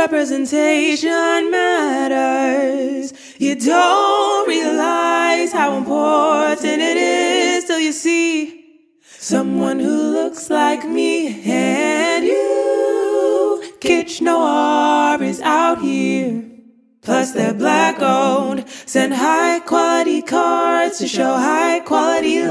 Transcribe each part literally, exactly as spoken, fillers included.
representation matters. You don't realize how important it is till you see someone who looks like me and you. Kitsch Noir is out here. Plus they're black owned. Send high quality cards to show high quality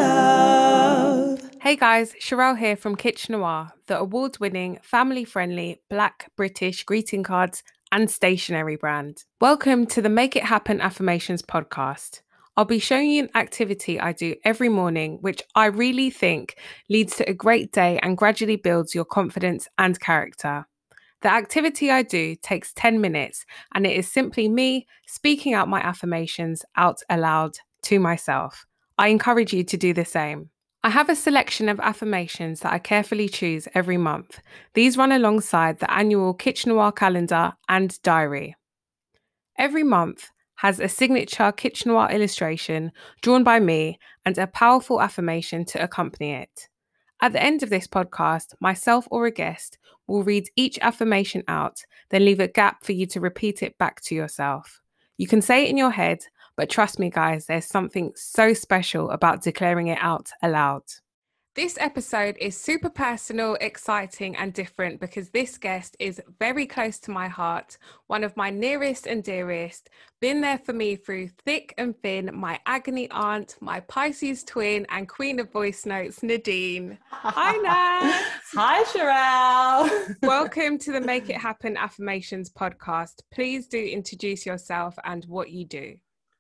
love. Hey guys, Sherelle here from Kitsch Noir, the award-winning, family-friendly, Black British greeting cards and stationery brand. Welcome to the Make It Happen Affirmations podcast. I'll be showing you an activity I do every morning, which I really think leads to a great day and gradually builds your confidence and character. The activity I do takes ten minutes, and it is simply me speaking out my affirmations out aloud to myself. I encourage you to do the same. I have a selection of affirmations that I carefully choose every month. These run alongside the annual Kitsch Noir calendar and diary. Every month has a signature Kitsch Noir illustration drawn by me and a powerful affirmation to accompany it. At the end of this podcast, myself or a guest will read each affirmation out, then leave a gap for you to repeat it back to yourself. You can say it in your head, but trust me, guys, there's something so special about declaring it out aloud. This episode is super personal, exciting, and different because this guest is very close to my heart, one of my nearest and dearest, been there for me through thick and thin, my agony aunt, my Pisces twin, and queen of voice notes, Nadine. Hi, Nad. Hi, Sherelle. Welcome to the Make It Happen Affirmations podcast. Please do introduce yourself and what you do.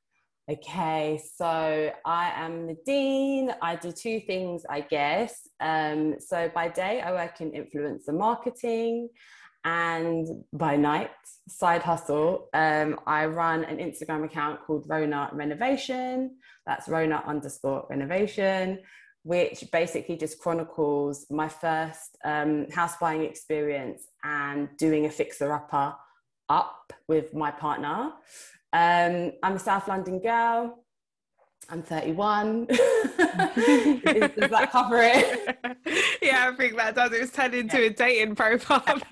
Okay, so I am Nadine. I do two things, I guess. Um, so by day, I work in influencer marketing, and by night, side hustle, um, I run an Instagram account called Rona Renovation. That's Rona underscore renovation, which basically just chronicles my first um, house buying experience and doing a fixer-upper up with my partner. Um, I'm a South London girl. I'm thirty-one. Does that cover it? Yeah, I think that does. It was turned into yeah. a dating profile.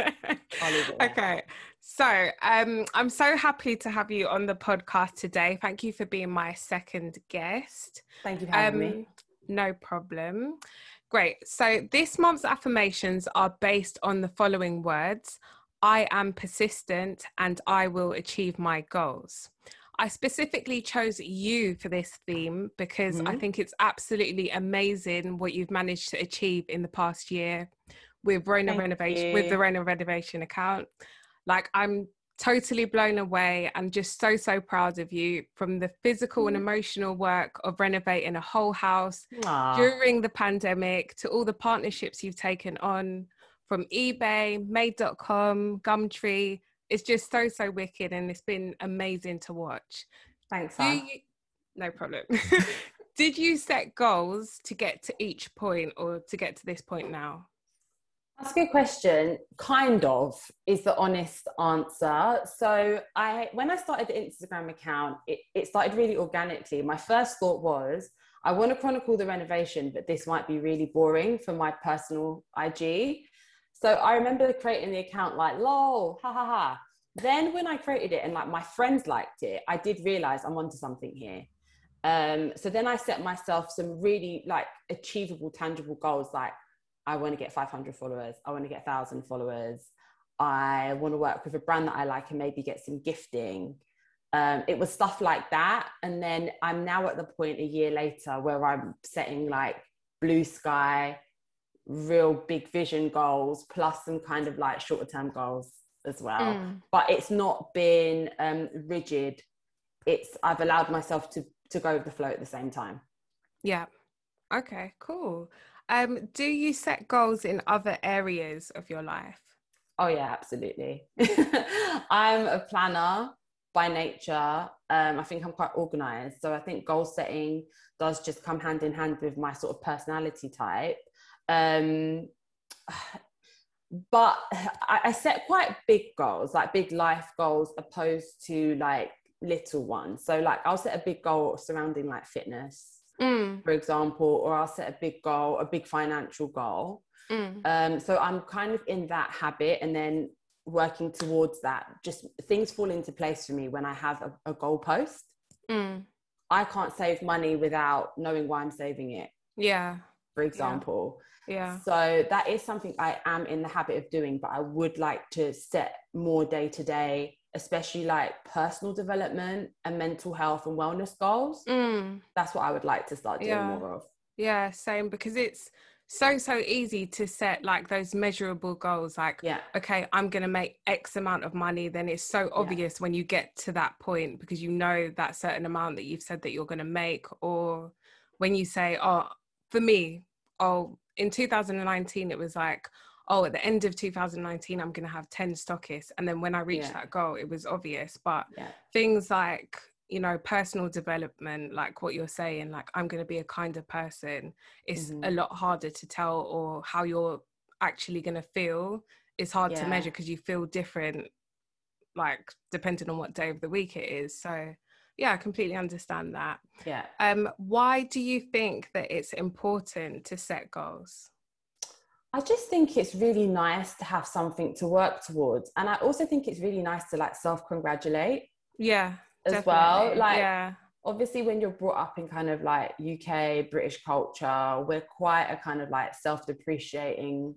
Okay. So um, I'm so happy to have you on the podcast today. Thank you for being my second guest. Thank you for having um, me. No problem. Great. So this month's affirmations are based on the following words. I am persistent and I will achieve my goals. I specifically chose you for this theme because mm-hmm. I think it's absolutely amazing what you've managed to achieve in the past year with Rona Thank Renovation, you. with the Rona Renovation account. Like, I'm totally blown away and just so, so proud of you, from the physical and emotional work of renovating a whole house Aww. During the pandemic, to all the partnerships you've taken on, from eBay, made dot com, Gumtree. It's just so, so wicked, and it's been amazing to watch. Thanks, Do you, no problem. Did you set goals to get to each point or to get to this point now? That's a good question. Kind of is the honest answer. So I, when I started the Instagram account, it, it started really organically. My first thought was, I want to chronicle the renovation, but this might be really boring for my personal I G. So I remember creating the account like, lol, ha ha ha. Then when I created it and like my friends liked it, I did realize I'm onto something here. Um, so then I set myself some really like achievable, tangible goals. Like, I want to get five hundred followers. I want to get one thousand followers. I want to work with a brand that I like and maybe get some gifting. Um, it was stuff like that. And then I'm now at the point a year later where I'm setting like blue sky, real big vision goals, plus some kind of like shorter term goals as well. Mm. But it's not been um, rigid. It's, I've allowed myself to, to go with the flow at the same time. Yeah. Okay, cool. Um, do you set goals in other areas of your life? Oh yeah, absolutely. I'm a planner by nature. Um, I think I'm quite organized. So I think goal setting does just come hand in hand with my sort of personality type. Um, but I, I set quite big goals, like big life goals, opposed to like little ones. So like I'll set a big goal surrounding like fitness, mm. for example, or I'll set a big goal, a big financial goal. Mm. Um, so I'm kind of in that habit. And then working towards that. Just things fall into place for me when I have a, a goalpost. Mm. I can't save money without knowing why I'm saving it. Yeah. For example. Yeah. yeah. So that is something I am in the habit of doing, but I would like to set more day to day, especially like personal development and mental health and wellness goals. Mm. That's what I would like to start doing yeah. more of. Yeah, same, because it's so, so easy to set like those measurable goals. Like, yeah. okay, I'm going to make X amount of money. Then it's so obvious yeah. when you get to that point, because you know that certain amount that you've said that you're going to make. Or when you say, oh, for me, oh, in two thousand nineteen, it was like, oh, at the end of two thousand nineteen, I'm going to have ten stockists. And then when I reached yeah. that goal, it was obvious. But yeah. things like, you know, personal development, like what you're saying, like I'm going to be a kinder person, it's mm-hmm. a lot harder to tell, or how you're actually going to feel is hard yeah. to measure, because you feel different, like depending on what day of the week it is. So yeah, I completely understand that. Yeah. Um, why do you think that it's important to set goals? I just think it's really nice to have something to work towards. And I also think it's really nice to like self-congratulate. Yeah. As Definitely. well, like yeah. obviously when you're brought up in kind of like U K British culture, we're quite a kind of like self-depreciating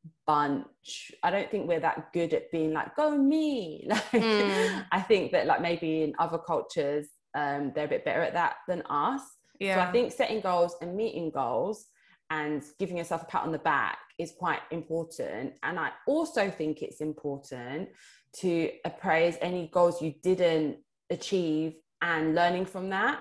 bunch. I don't think we're that good at being like, go me. Like mm. I think that like maybe in other cultures um they're a bit better at that than us. Yeah. So I think setting goals and meeting goals and giving yourself a pat on the back is quite important. And I also think it's important to appraise any goals you didn't achieve and learning from that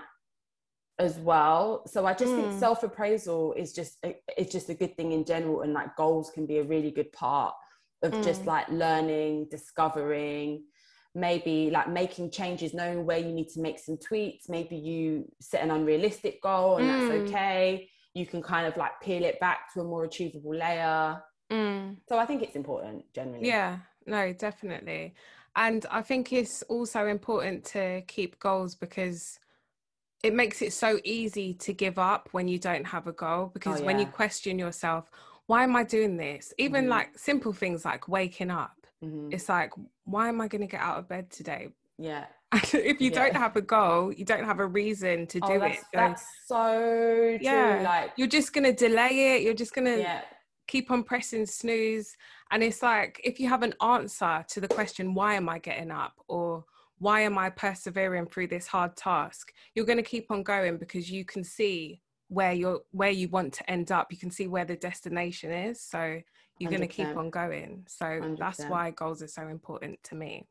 as well. So I just mm. think self-appraisal is just a, it's just a good thing in general, and like goals can be a really good part of mm. just like learning, discovering, maybe like making changes, knowing where you need to make some tweaks. Maybe you set an unrealistic goal and mm. that's okay. You can kind of like peel it back to a more achievable layer. Mm. So I think it's important generally. Yeah, no, definitely. And I think it's also important to keep goals, because it makes it so easy to give up when you don't have a goal. Because oh, yeah. when you question yourself, why am I doing this? Even mm-hmm. like simple things like waking up. Mm-hmm. It's like, why am I going to get out of bed today? Yeah. If you yeah. don't have a goal, you don't have a reason to do oh, that's, it. So, that's so true. Yeah, like you're just going to delay it. You're just going to... Yeah. keep on pressing snooze. And it's like, if you have an answer to the question, why am I getting up, or why am I persevering through this hard task, you're going to keep on going, because you can see where you're where you want to end up. You can see where the destination is, so you're going to keep on going. So one hundred percent. That's why goals are so important to me.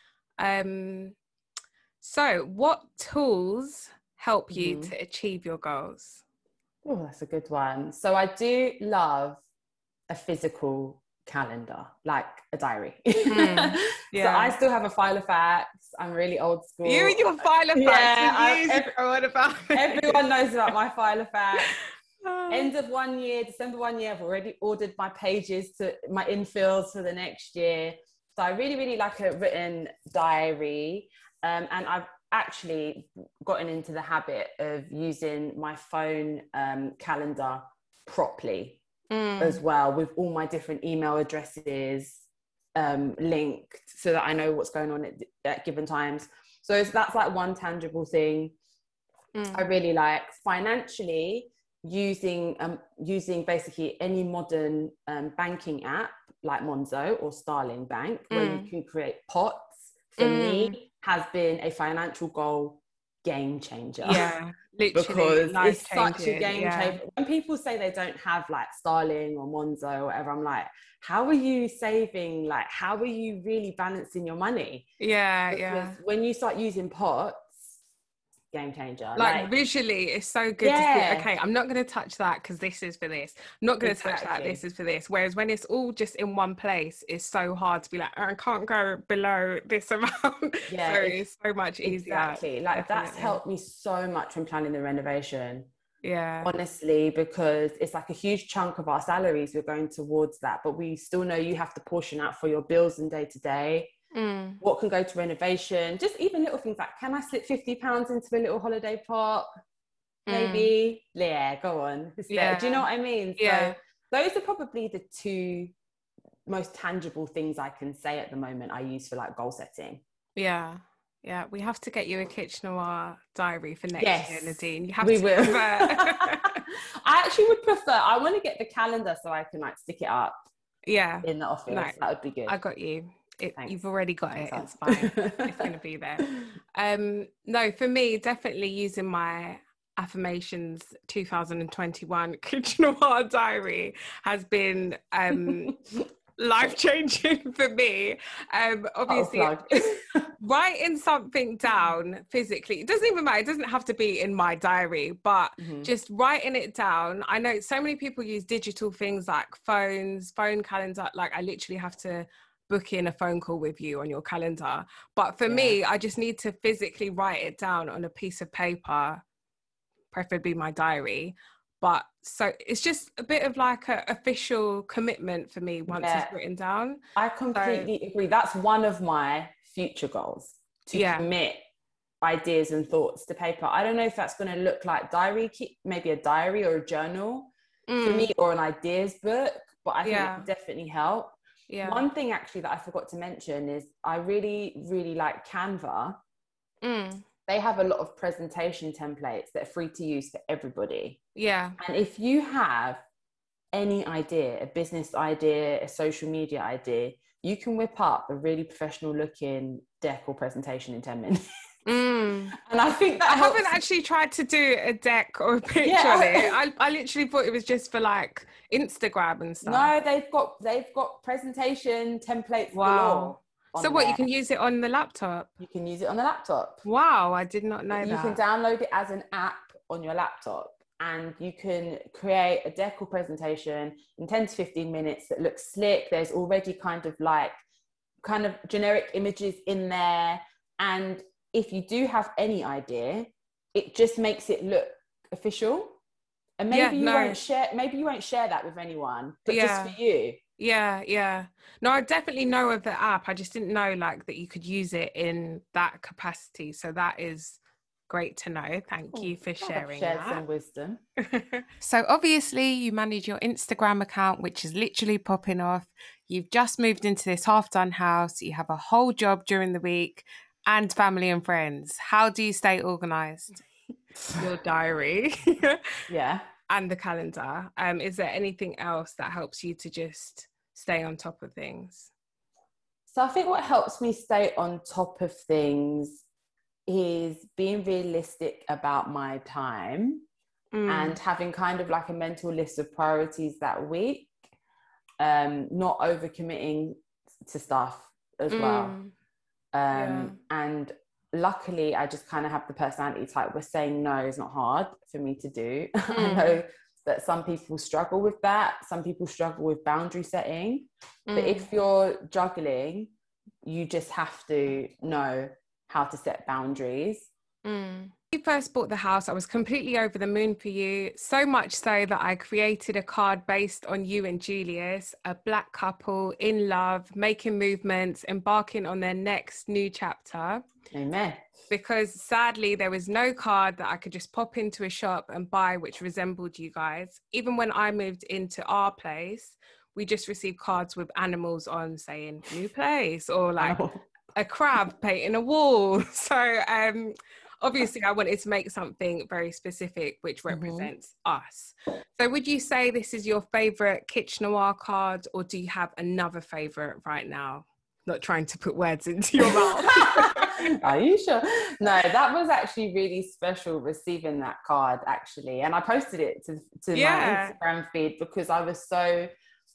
Um so what tools help you mm-hmm. to achieve your goals? Oh, that's a good one. So I do love a physical calendar, like a diary. Mm, yeah. So I still have a file of facts. I'm really old school. You and your file of facts. Yeah, I, everyone, about everyone knows about my file of facts. Oh. End of one year, December one year, I've already ordered my pages to my infills for the next year. So I really, really like a written diary. Um, and I've actually gotten into the habit of using my phone um, calendar properly. Mm. As well, with all my different email addresses um, linked, so that I know what's going on at, at given times. So it's, that's like one tangible thing mm. I really like. Financially, using um, using basically any modern um, banking app like Monzo or Starling Bank, mm. where you can create pots, for mm. me, has been a financial goal game changer. Yeah, because it's changing. Such a game yeah. changer. When people say they don't have like Starling or Monzo or whatever, I'm like, how are you saving? Like, how are you really balancing your money? Yeah, because yeah. when you start using pots, game changer. Like, like visually, it's so good yeah. to see, okay, I'm not going to touch that because this is for this. I'm not going to exactly. touch that, this is for this. Whereas when it's all just in one place, it's so hard to be like, oh, I can't go below this amount. Yeah, so it's so much easier. Exactly. Like definitely. That's helped me so much when planning the renovation. Yeah. Honestly, because it's like a huge chunk of our salaries we're going towards that, but we still know you have to portion out for your bills and day to day. Mm. What can go to renovation, just even little things like, can I slip fifty pounds into a little holiday pot maybe? Mm. Yeah, go on. Yeah. Do you know what I mean? Yeah. So those are probably the two most tangible things I can say at the moment I use for like goal setting. Yeah. Yeah, we have to get you a Kitsch Noir diary for next Yes, year, Nadine. You have we to will. convert. I actually would prefer, I want to get the calendar so I can like stick it up Yeah. in the office. No, that would be good. I got you. It, Thanks. you've already got Thanks, it. Al. It's fine. It's going to be there. Um, no, for me, definitely using my affirmations two thousand twenty-one Kitsch Noir diary has been um, life-changing for me. Um, obviously, writing something down physically, it doesn't even matter. It doesn't have to be in my diary, but mm-hmm. just writing it down. I know so many people use digital things like phones, phone calendar. Like I literally have to book in a phone call with you on your calendar. But for yeah. me, I just need to physically write it down on a piece of paper, preferably my diary. But so it's just a bit of like an official commitment for me once yeah. it's written down. I completely so, agree. That's one of my future goals, to yeah. commit ideas and thoughts to paper. I don't know if that's going to look like diary, maybe a diary or a journal mm. for me, or an ideas book, but I think yeah. it would definitely help. Yeah. One thing actually that I forgot to mention is I really, really like Canva. Mm. They have a lot of presentation templates that are free to use for everybody. Yeah. And if you have any idea, a business idea, a social media idea, you can whip up a really professional looking deck or presentation in ten minutes. Mm. And I think that I helps. haven't actually tried to do a deck or a picture yeah. on it. I, I literally thought it was just for like Instagram and stuff. No, they've got they've got presentation templates. Wow. So what, there. You can use it on the laptop? You can use it on the laptop. Wow, I did not know you that. You can download it as an app on your laptop, and you can create a deck or presentation in ten to fifteen minutes that looks slick. There's already kind of like kind of generic images in there, and if you do have any idea, it just makes it look official. And maybe yeah, you no. won't share maybe you won't share that with anyone, but yeah. just for you. Yeah, yeah. No, I definitely know of the app. I just didn't know like that you could use it in that capacity. So that is great to know. Thank oh, you for sharing shared that. some wisdom. So obviously you manage your Instagram account, which is literally popping off. You've just moved into this half-done house. You have a whole job during the week and family and friends. How do you stay organized? Your diary. Yeah. And the calendar. Um, is there anything else that helps you to just stay on top of things? So I think what helps me stay on top of things is being realistic about my time mm. and having kind of like a mental list of priorities that week, um, not overcommitting to stuff as mm. well. Um, yeah. And luckily, I just kind of have the personality type where saying no is not hard for me to do. Mm. I know that some people struggle with that. Some people struggle with boundary setting. Mm. But if you're juggling, you just have to know how to set boundaries. Mm. When you first bought the house, I was completely over the moon for you. So much so that I created a card based on you and Julius, a black couple in love, making movements, embarking on their next new chapter. Amen. Because sadly, there was no card that I could just pop into a shop and buy which resembled you guys. Even when I moved into our place, we just received cards with animals on saying new place, or like oh. a crab painting a wall. So um, obviously I wanted to make something very specific which represents mm-hmm. us. So would you say this is your favourite Kitsch Noir card, or do you have another favourite right now? Not trying to put words into your mouth. Are you sure? No, that was actually really special receiving that card, actually. And I posted it to, to yeah. my Instagram feed because I was so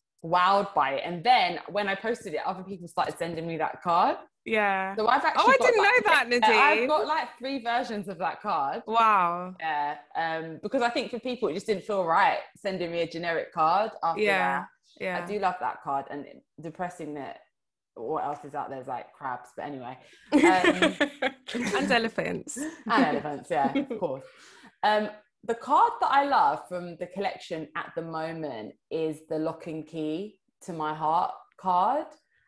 wowed by it. And then when I posted it, other people started sending me that card. Yeah. So I've actually Oh, I got, didn't like, know that, Nadine. I've got like three versions of that card. Wow. Yeah. Um, because I think for people, it just didn't feel right sending me a generic card after yeah. that. Yeah. I do love that card, and depressing that what else is out there is like crabs, but anyway. Um, and elephants. And elephants, yeah, of course. Um, the card that I love from the collection at the moment is the Lock and Key to My Heart card.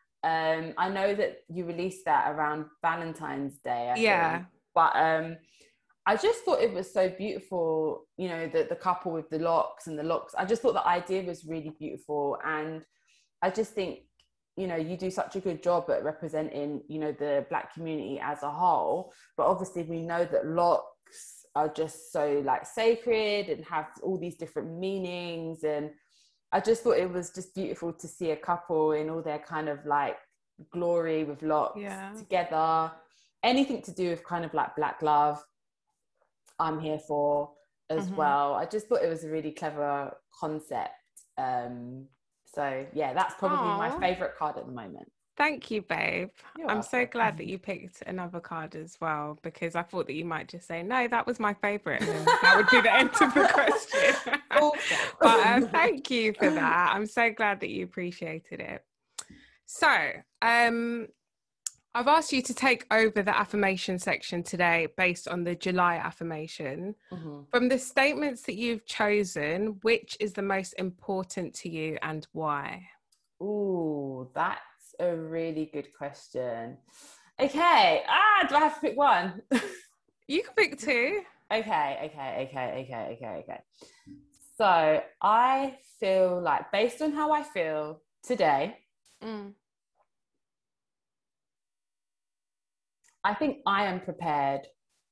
Um, I know that you released that around Valentine's Day, I yeah. think. But um, I just thought it was so beautiful, you know, the, the couple with the locks and the locks. I just thought the idea was really beautiful. And I just think you know, you do such a good job at representing, you know, the Black community as a whole, but obviously we know that locks are just so like sacred and have all these different meanings. And I just thought it was just beautiful to see a couple in all their kind of like glory with locks yeah. together. Anything to do with kind of like Black love, I'm here for as mm-hmm. well. I just thought it was a really clever concept. Um, so yeah, that's probably Aww. my favorite card at the moment. Thank you, babe. You're I'm welcome. so glad that you picked another card as well, because I thought that you might just say, no, that was my favorite. And then that would be the end of the question. But um, thank you for that. I'm so glad that you appreciated it. So um, I've asked you to take over the affirmation section today based on the July affirmation. Mm-hmm. From the statements that you've chosen, which is the most important to you and why? Ooh, that's a really good question. Okay. Ah, do I have to pick one? You can pick two. Okay, okay, okay, okay, okay, okay. So I feel like, based on how I feel today, mm. I think I am prepared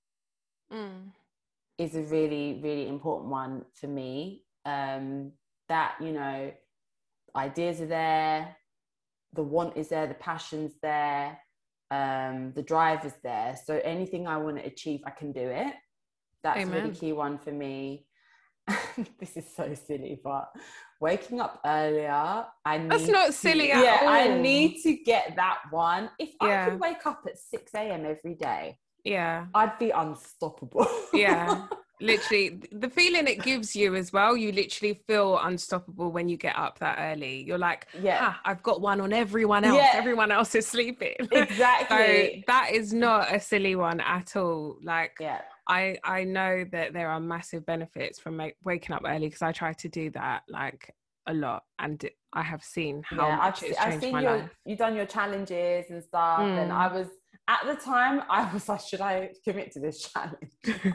mm. is a really, really important one for me. Um, that, you know, ideas are there, the want is there, the passion's there, um, the drive is there. So anything I want to achieve, I can do it. That's Amen. a really key one for me. This is so silly, but waking up earlier, I need That's not to, silly at yeah, all. I need to get that one. If yeah. I could wake up at six a.m. every day, yeah, I'd be unstoppable. Yeah. Literally, the feeling it gives you as well, you literally feel unstoppable when you get up that early. You're like, yeah, ah, I've got one on everyone else. Yeah. Everyone else is sleeping. Exactly. So that is not a silly one at all. Like, yeah. I, I know that there are massive benefits from make, waking up early, because I try to do that like a lot, and I have seen how yeah, much I've, it's I've changed seen my your, life. You've done your challenges and stuff, mm. and I was, at the time, I was like, should I commit to this challenge?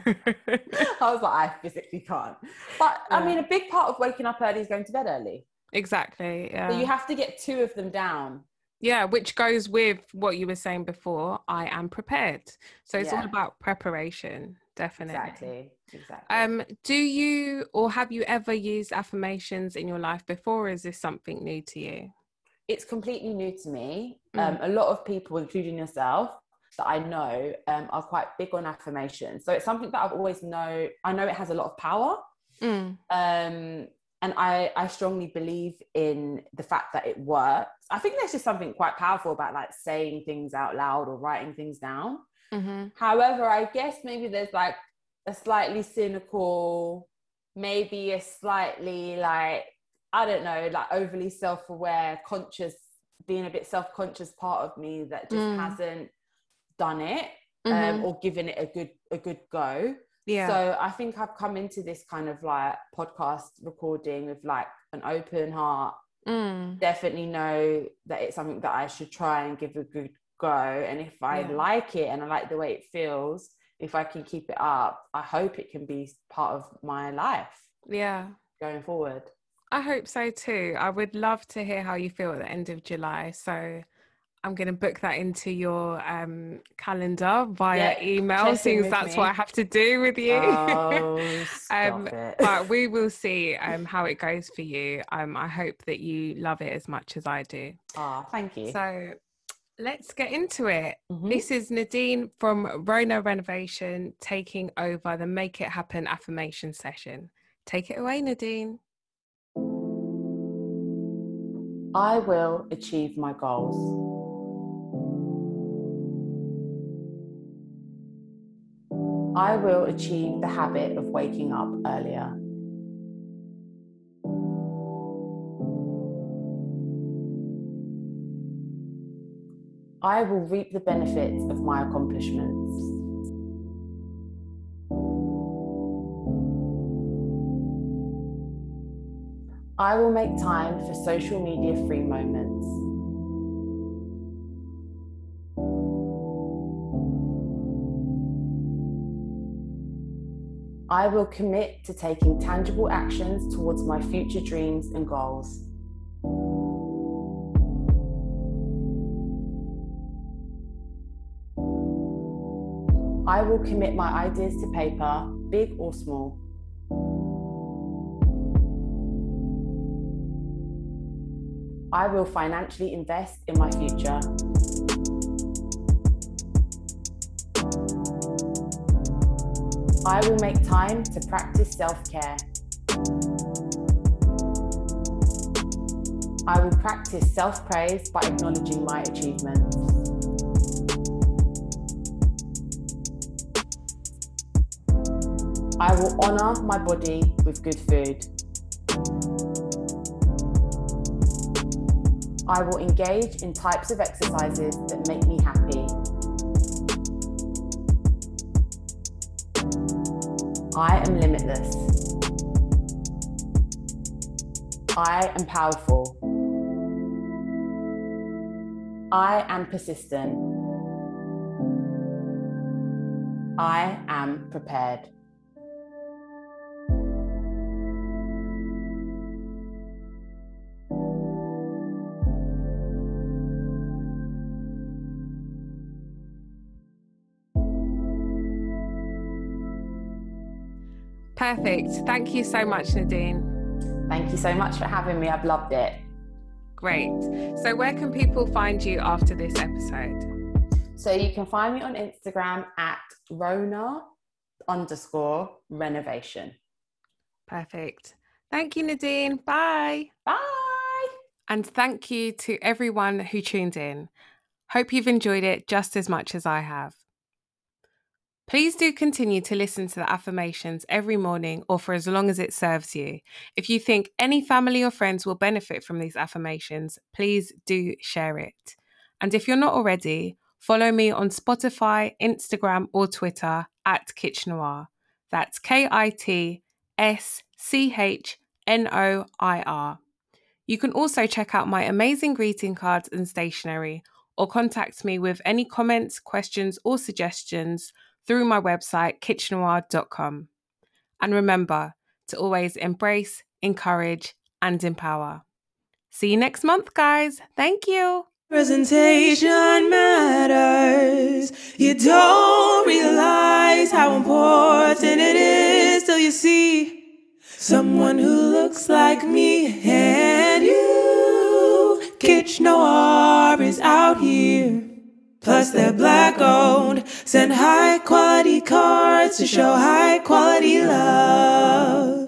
I was like, I physically can't. But yeah. I mean, a big part of waking up early is going to bed early. Exactly, yeah. So you have to get two of them down. Yeah, which goes with what you were saying before, I am prepared. So it's yeah. all about preparation, definitely. Exactly, exactly. Um, do you, or have you ever used affirmations in your life before, or is this something new to you? It's completely new to me. Mm. Um, a lot of people, including yourself, that I know um, are quite big on affirmations. So it's something that I've always know, I know it has a lot of power. Mm. Um, and I, I strongly believe in the fact that it works. I think there's just something quite powerful about like saying things out loud or writing things down. Mm-hmm. However, I guess maybe there's like a slightly cynical, maybe a slightly like, I don't know, like overly self-aware, conscious, being a bit self-conscious part of me that just mm. hasn't done it um, mm-hmm. or given it a good a good go. Yeah. So I think I've come into this kind of like podcast recording with like an open heart. Mm. Definitely know that it's something that I should try and give a good go. And if I yeah. like it and I like the way it feels, if I can keep it up, I hope it can be part of my life. Yeah. Going forward. I hope so too. I would love to hear how you feel at the end of July. So I'm going to book that into your um, calendar via yeah, email, since that's me. What I have to do with you. Oh, stop um, it. But we will see um, how it goes for you. Um, I hope that you love it as much as I do. Oh, thank you. So let's get into it. Mm-hmm. This is Nadine from Rona Renovation taking over the Make It Happen affirmation session. Take it away, Nadine. I will achieve my goals. I will achieve the habit of waking up earlier. I will reap the benefits of my accomplishments. I will make time for social media free moments. I will commit to taking tangible actions towards my future dreams and goals. I will commit my ideas to paper, big or small. I will financially invest in my future. I will make time to practice self-care. I will practice self-praise by acknowledging my achievements. I will honour my body with good food. I will engage in types of exercises that make me happy. I am limitless. I am powerful. I am persistent. I am prepared. Perfect. Thank you so much, Nadine. Thank you so much for having me. I've loved it. Great. So where can people find you after this episode? So you can find me on Instagram at Rona underscore renovation. Perfect. Thank you, Nadine. Bye. Bye. And thank you to everyone who tuned in. Hope you've enjoyed it just as much as I have. Please do continue to listen to the affirmations every morning or for as long as it serves you. If you think any family or friends will benefit from these affirmations, please do share it. And if you're not already, follow me on Spotify, Instagram, or Twitter at Kitchnoir. That's K I T S C H N O I R. You can also check out my amazing greeting cards and stationery, or contact me with any comments, questions, or suggestions through my website, kitchnoir dot com. And remember to always embrace, encourage, and empower. See you next month, guys. Thank you. Presentation matters. You don't realize how important it is till you see someone who looks like me and you. Kitchnoir is out here. Plus they're black owned. Send high quality cards to show high quality love.